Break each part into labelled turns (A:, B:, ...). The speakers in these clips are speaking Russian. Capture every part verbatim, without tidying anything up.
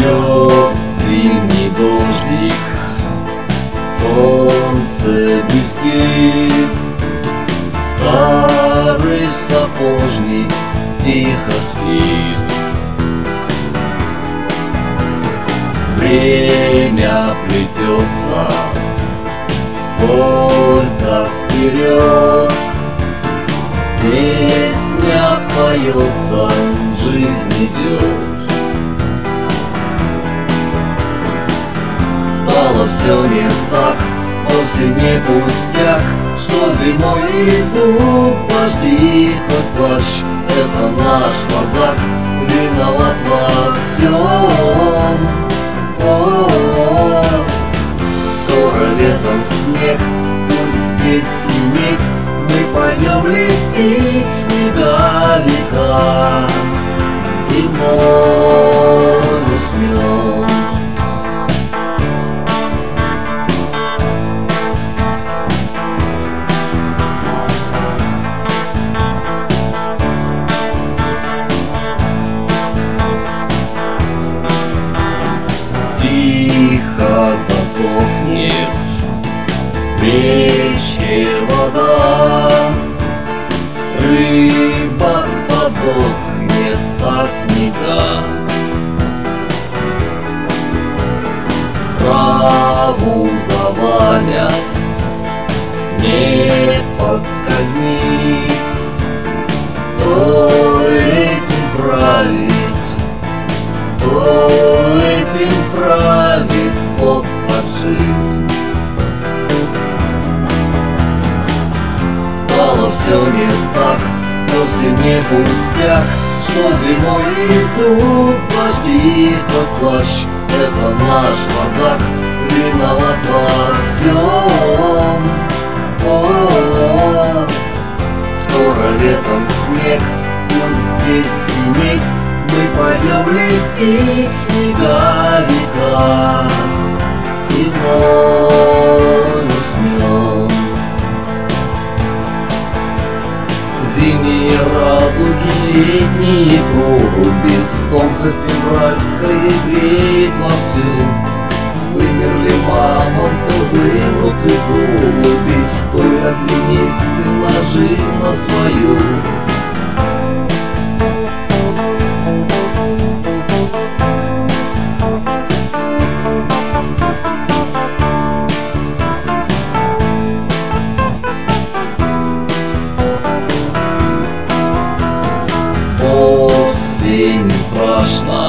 A: Идет зимний дождик, солнце блестит, старый сапожник тихо спит. Время плетется, только вперед, песня поется, жизнь идет. Стало все не так, вовсе не пустяк, что зимой идут дожди, хоть плачь, это наш бардак, виноват во всем. О-о-о. Скоро летом снег будет здесь синеть, мы пойдем лепить снеговика и море уснем. Тихо засохнет в речке вода, рыба подохнет от снега. Траву завалят, не подскользнись, кто этим правит, кто этим правит, Бог под жизнь. Стало все не так, вовсе не пустяк, что зимой идут дожди, хоть плачь, это наш бардак, виноват во всем. О-о-о. Скоро летом снег будет здесь синеть, мы пойдем лепить снеговика и вновь уснем. Зимние радуги, летние проруби, солнце февральское греет вовсю. Вымерли мамонты, вымрут голуби, стой, оглянись, приложи на свою. Вовсе не страшно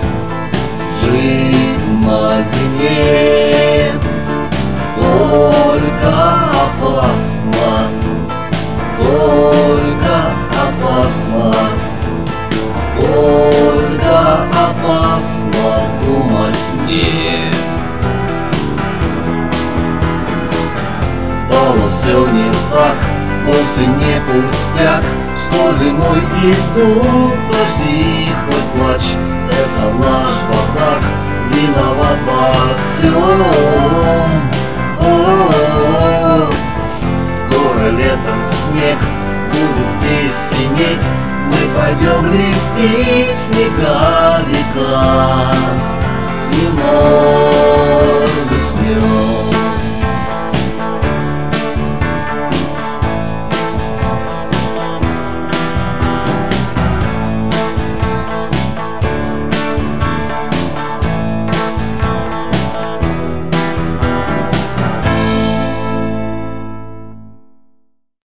A: жить на земле, только опасно, только опасно, только опасно думать мне. Стало все не так, вовсе не пустяк, что зимой идут дожди, хоть плачь, это наш бардак, виноват во всем. О-о-о. Скоро летом снег будет здесь синеть, мы пойдем лепить снега